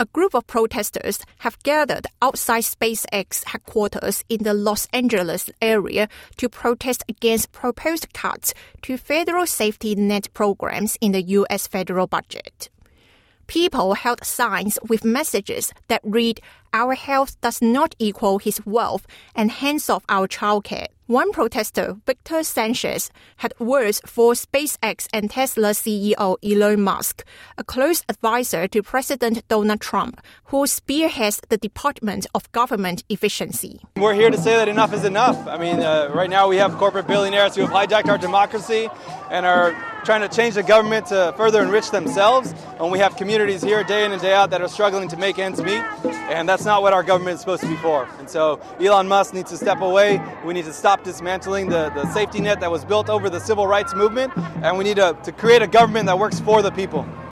a group of protesters have gathered outside SpaceX headquarters in the Los Angeles area to protest against proposed cuts to federal safety net programs in the U.S. federal budget. People held signs with messages that read, "Our health does not equal his wealth," and "Hands off our childcare." One protester, Victor Sanchez, had words for SpaceX and Tesla CEO Elon Musk, a close advisor to President Donald Trump, who spearheads the Department of Government Efficiency. We're here to say that enough is enough. I mean, right now we have corporate billionaires who have hijacked our democracy and are trying to change the government to further enrich themselves. And we have communities here day in and day out that are struggling to make ends meet. And that's not what our government is supposed to be for. And so Elon Musk needs to step away. We need to stop dismantling the safety net that was built over the civil rights movement. And we need to create a government that works for the people.